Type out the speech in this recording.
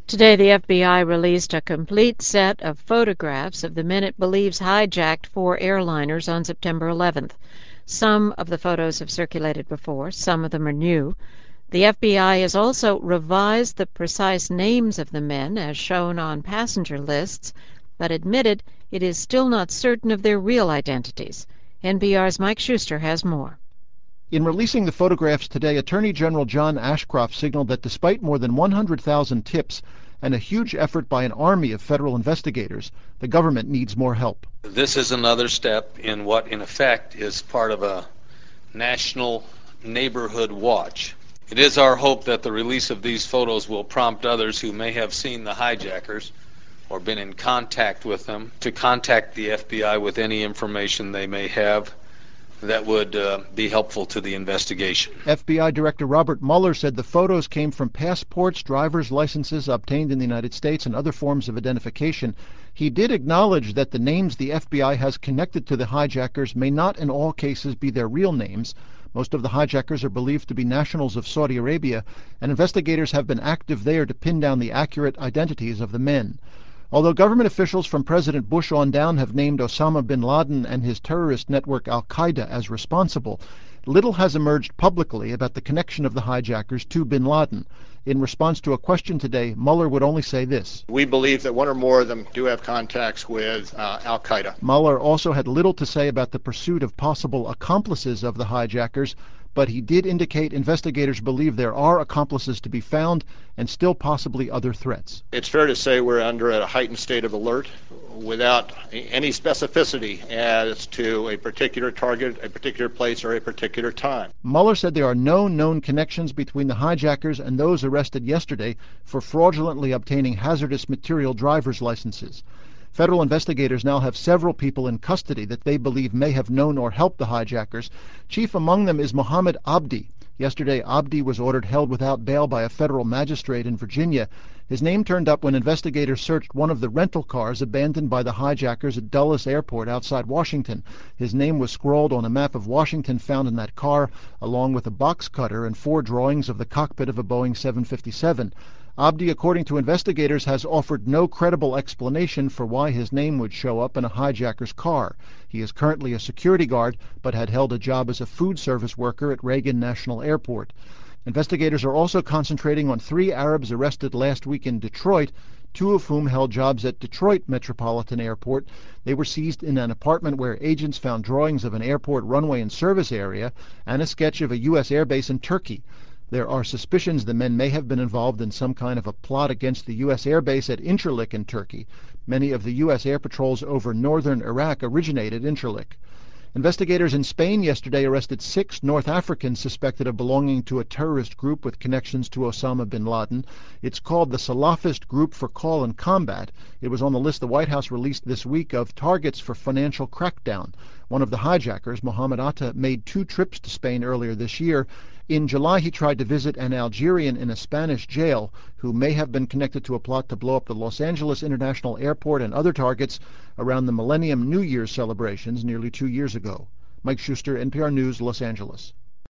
Today, the FBI released a complete set of photographs of the men it believes hijacked 4 airliners on September 11th. Some of the photos have circulated before, some of them are new. The FBI has also revised the precise names of the men as shown on passenger lists, but admitted it is still not certain of their real identities. NPR's Mike Schuster has more. In releasing the photographs today, Attorney General John Ashcroft signaled that despite more than 100,000 tips and a huge effort by an army of federal investigators, the government needs more help. This is another step in what, in effect, is part of a national neighborhood watch. It is our hope that the release of these photos will prompt others who may have seen the hijackers or been in contact with them to contact the FBI with any information they may have that would be helpful to the investigation. FBI Director Robert Mueller said the photos came from passports, driver's licenses obtained in the United States, and other forms of identification. He did acknowledge that the names the FBI has connected to the hijackers may not in all cases be their real names. Most of the hijackers are believed to be nationals of Saudi Arabia, and investigators have been active there to pin down the accurate identities of the men. Although government officials from President Bush on down have named Osama bin Laden and his terrorist network Al-Qaeda as responsible, little has emerged publicly about the connection of the hijackers to bin Laden. In response to a question today, Mueller would only say this: "We believe that one or more of them do have contacts with Al-Qaeda." Mueller also had little to say about the pursuit of possible accomplices of the hijackers, but he did indicate investigators believe there are accomplices to be found and still possibly other threats. It's fair to say we're under a heightened state of alert without any specificity as to a particular target, a particular place, or a particular time. Mueller said there are no known connections between the hijackers and those arrested yesterday for fraudulently obtaining hazardous material driver's licenses. Federal investigators now have several people in custody that they believe may have known or helped the hijackers. Chief among them is Mohammed Abdi. Yesterday, Abdi was ordered held without bail by a federal magistrate in Virginia. His name turned up when investigators searched one of the rental cars abandoned by the hijackers at Dulles Airport outside Washington. His name was scrawled on a map of Washington found in that car, along with a box cutter and 4 drawings of the cockpit of a Boeing 757. Abdi, according to investigators, has offered no credible explanation for why his name would show up in a hijacker's car. He is currently a security guard, but had held a job as a food service worker at Reagan National Airport. Investigators are also concentrating on 3 Arabs arrested last week in Detroit, 2 of whom held jobs at Detroit Metropolitan Airport. They were seized in an apartment where agents found drawings of an airport runway and service area and a sketch of a U.S. airbase in Turkey. There are suspicions the men may have been involved in some kind of a plot against the U.S. airbase at Incirlik in Turkey. Many of the U.S. air patrols over northern Iraq originated Incirlik. Investigators in Spain yesterday arrested 6 North Africans suspected of belonging to a terrorist group with connections to Osama bin Laden. It's called the Salafist Group for Call and Combat. It was on the list the White House released this week of targets for financial crackdown. One of the hijackers, Mohammed Atta, made 2 trips to Spain earlier this year. In July, he tried to visit an Algerian in a Spanish jail who may have been connected to a plot to blow up the Los Angeles International Airport and other targets around the Millennium New Year's celebrations nearly 2 years ago. Mike Schuster, NPR News, Los Angeles.